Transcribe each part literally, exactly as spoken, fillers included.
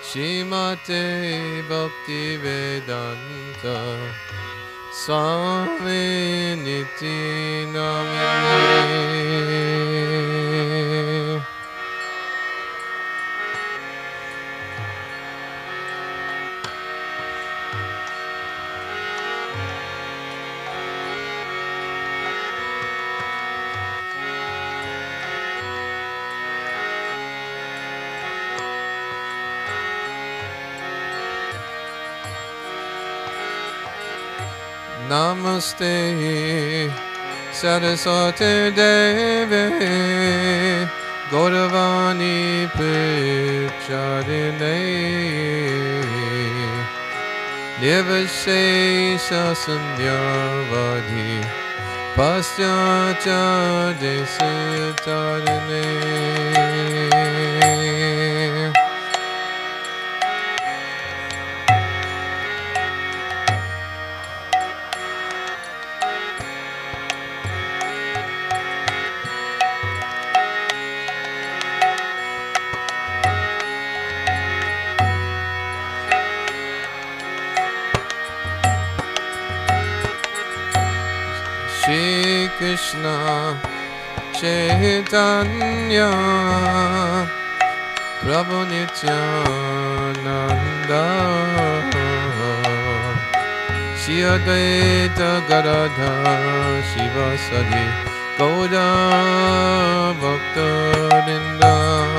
Shrimate Bhaktivedanta Swami Niti Namine. Namaste Saraswati Deve Gauravani Pracharine Nirvashesha Sanyavadi Pasyacha Desitarine. Shri Krishna Chaitanya Prabhu Nityananda Shri Advaita Gadadhar Shivasadi Gaura Bhaktarinda.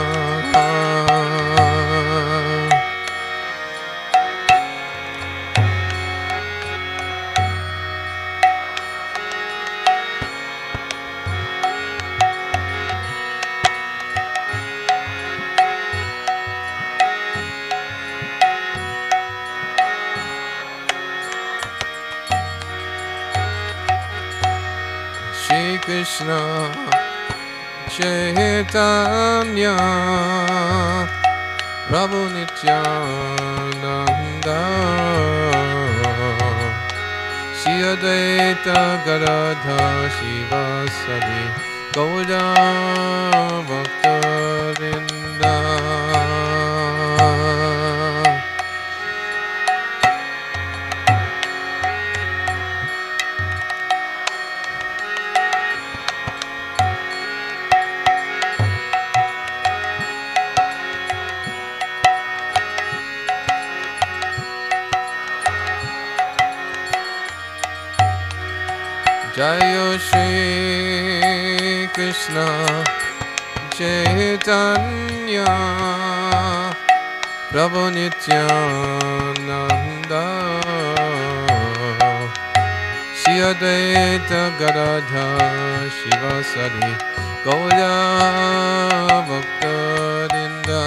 Shri Krishna Chaitanya Prabhu Nityananda Shri Advaita Gadadhar Shivasadi Gaura Bhaktarinda. Jayo Shri Krishna Chaitanya Prabhu Nityananda Shri Advaita Gadadhar Shivasadi Gaura Bhaktarinda.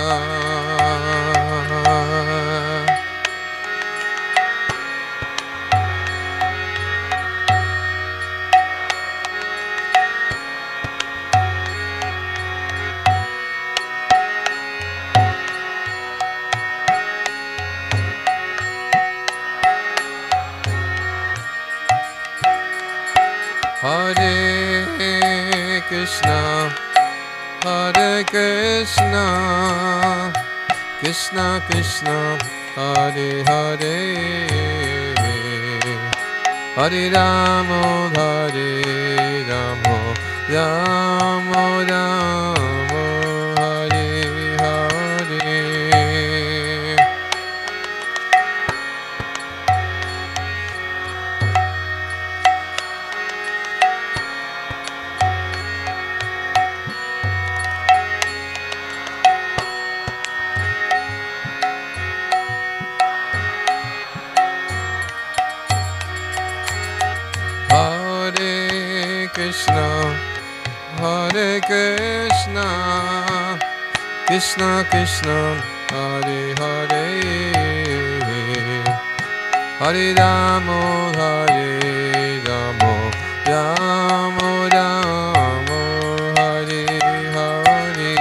Hare Krishna, Hare Krishna, Krishna Krishna, Hare Hare, Hare Ramo, Hare Ramo, Ramo Ramo, Hare Hare. Hare Krishna, Hare Krishna, Krishna Krishna, Hare Hare, Hare Ramo, Hare Ramo, Ramo Ramo, Hare Hare.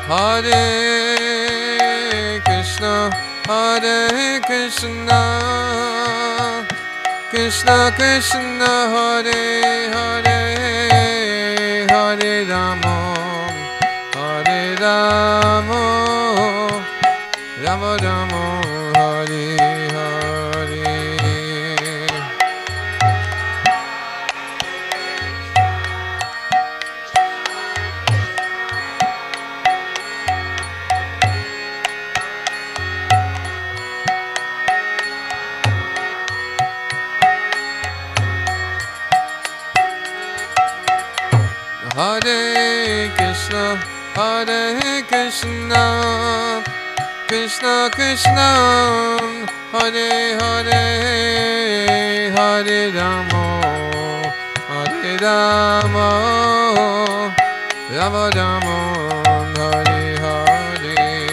Hare Krishna, Hare Krishna, Krishna Krishna, Hare Hare, Hare Rama, Hare Rama, Rama Rama, Hare Hare. Hare Krishna, Hare Krishna, Krishna Krishna, Hare Hare, Hare Rama, Hare Rama, Rama Rama, Hare Hare.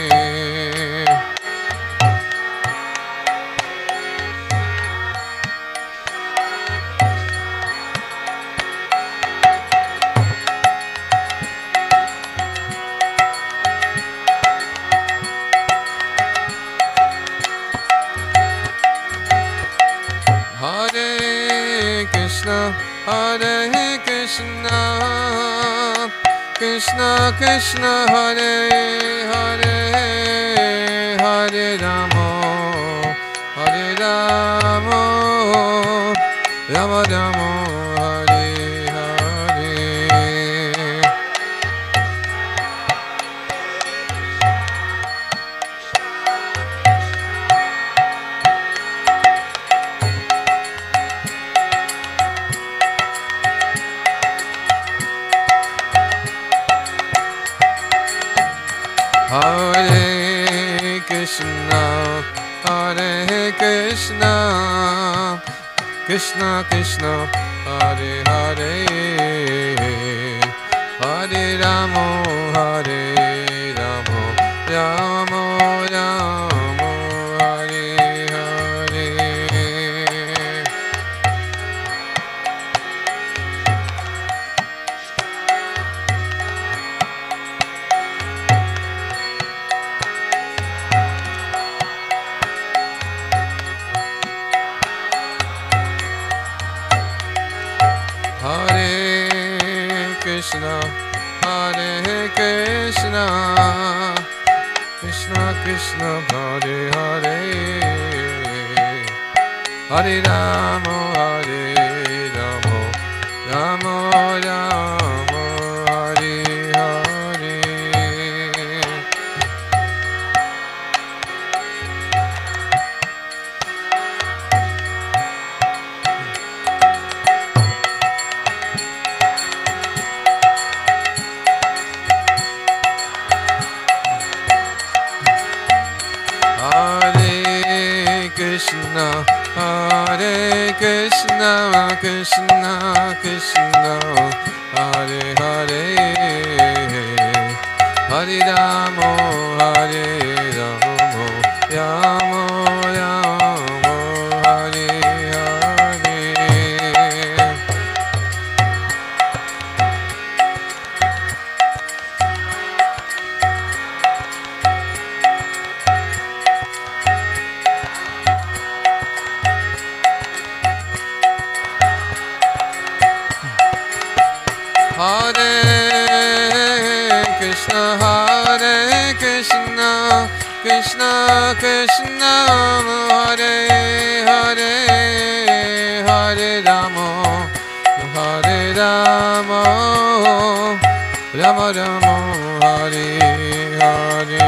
Hare Krishna, Hare Krishna, Krishna Krishna, Hare Hare, Hare Rama, Hare Rama, Rama Rama, Hare Hare. Hare Krishna, Hare Krishna, Krishna Krishna, Hare Hare, Hare Rama, Hare Rama, Rama Rama, Hare Hare. Hare Krishna, Hare Krishna, Krishna Krishna, Hare Hare, Hare Rama, Hare Rama, Rama Rama, Hare Hare. Hare Krishna, Hare Krishna, Krishna Krishna, Hare Hare, Hare Rama, Hare Rama, Rama Rama, Hare Hare. Hare Krishna, Hare Krishna, Krishna Krishna, Hare Hare, Hare Rama, Hare Rama, Rama Rama, Hare Hare.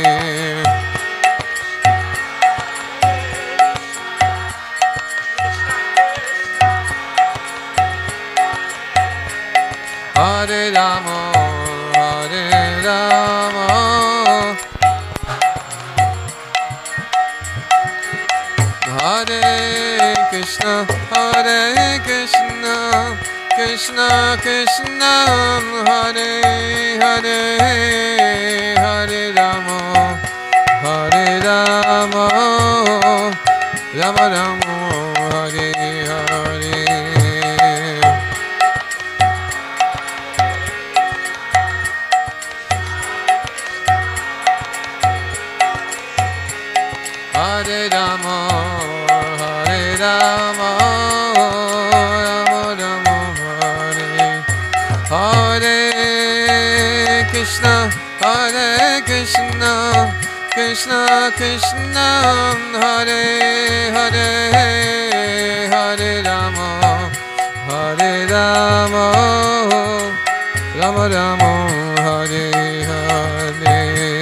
Hare Rama, Hare Rama, Hare Krishna, Hare Krishna, Krishna Krishna, Hare Hare, Hare Rama, Hare Rama, Rama Rama, Hare Hare. Krishna, Hare Krishna, Krishna Krishna, Hare Hare, Hare Rama, Hare Rama, Rama Rama, Hare Hare.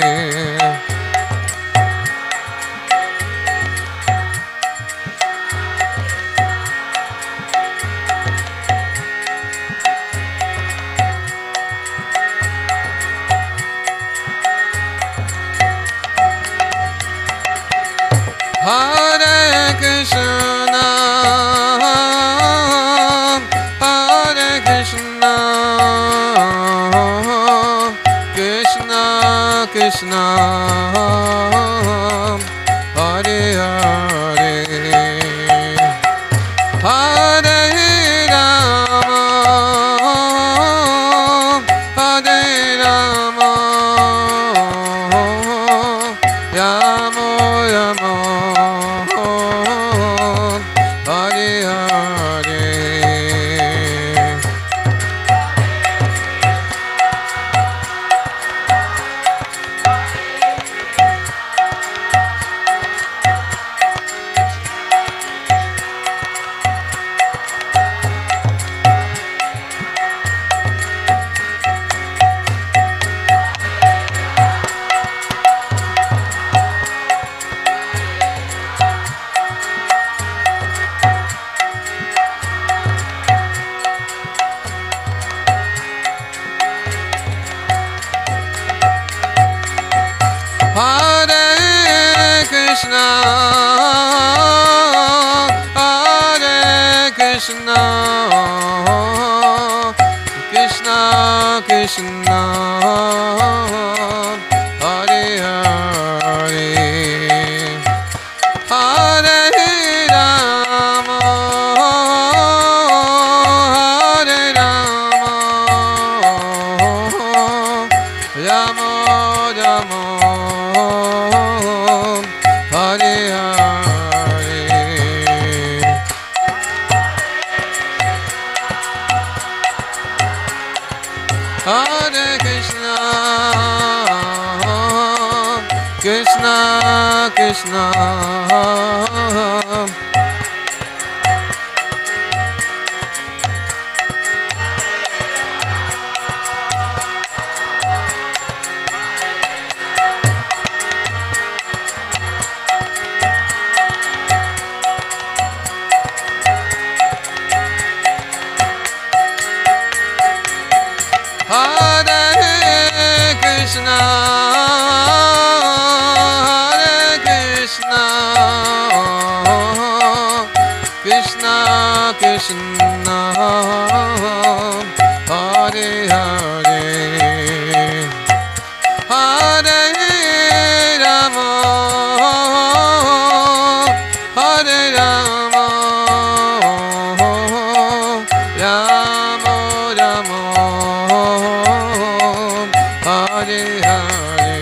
Hare Krishna, Hare Krishna, Krishna Krishna, Hare Hare, Hare Rama, Hare Rama, Rama Rama, Hare Hare. Hare Krishna, Hare Krishna, Krishna Krishna, Hare Hare, Hare Rama, Hare Rama, Rama Rama, Hare Hare. Hare Krishna, Krishna Krishna, Hare Krishna, Hare Krishna, Krishna Krishna, Hare Hare, Hare Rama, Hare Rama, Rama Rama, Hare Hare.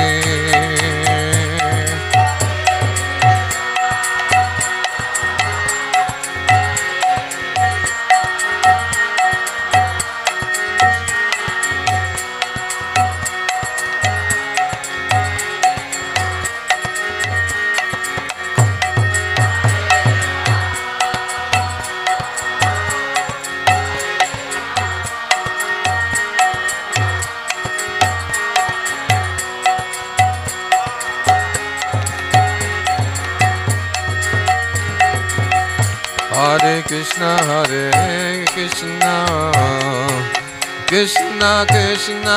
Hare Krishna, Hare Krishna, Krishna Krishna,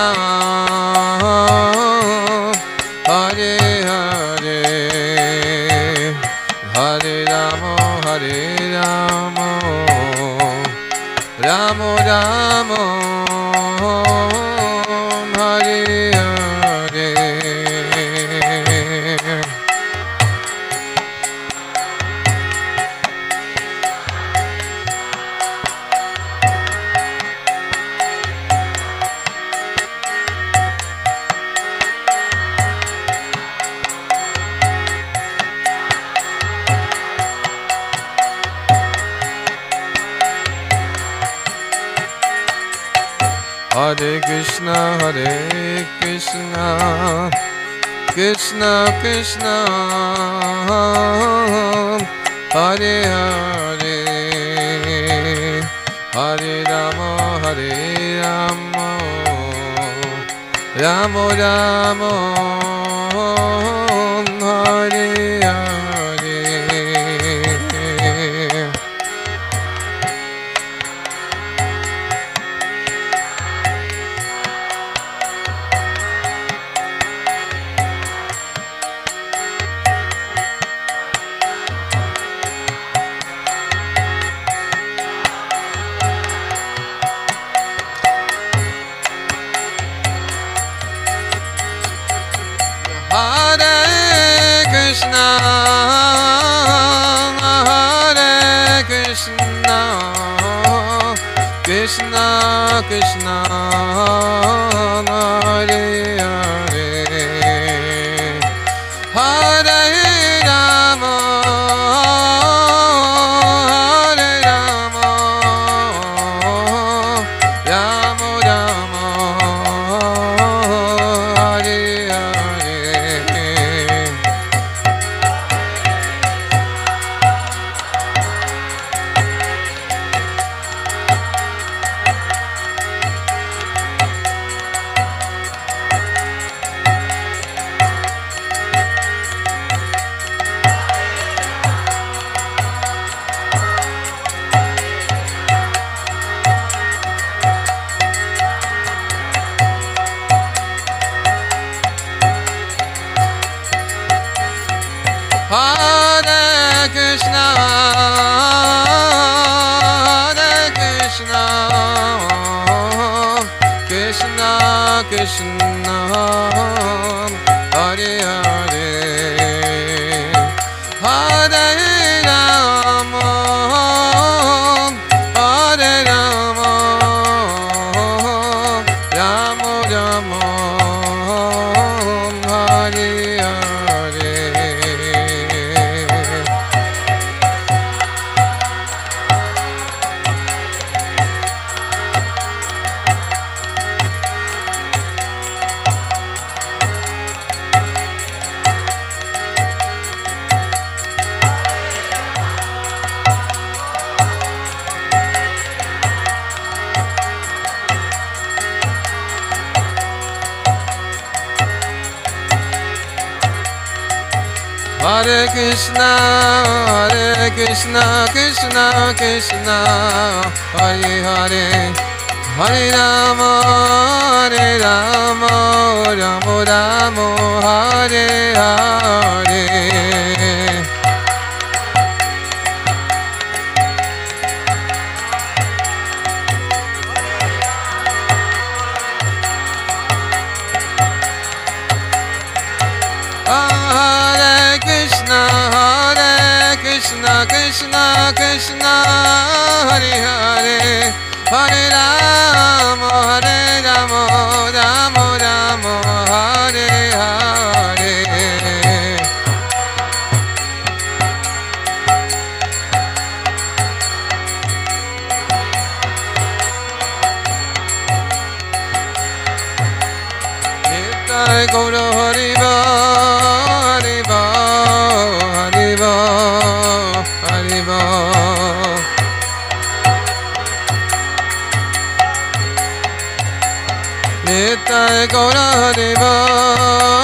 Hare Hare, Hare Rama, Hare Rama, Rama Rama, Hare Hare. Hare Krishna, Hare Krishna, Krishna Krishna, Hare Hare, Hare Rama, Hare Rama, Rama Rama, Hare Hare. Hare Krishna, Hare Krishna, Krishna Krishna, Hare Hare, Hare Rama, Hare Rama, Rama Rama, Hare Hare. Hare Krishna, Hare Krishna, Krishna Krishna, Hare Hare, Hare Rama, Hare Rama, Rama Rama, Hare Hare. Hare Krishna, Hare Krishna, Krishna Krishna, Hare Hare, Hare Rama, Hare Rama, Rama Rama, Hare Hare. Hare Krishna, Hare Krishna, Krishna Krishna, Hare Hare, Hare Rama, Hare Rama, Rama Rama, Hare Hare. Nitai Gaura Haribo, Haribo, Haribo, Haribo. Nitai Gaura Haribo,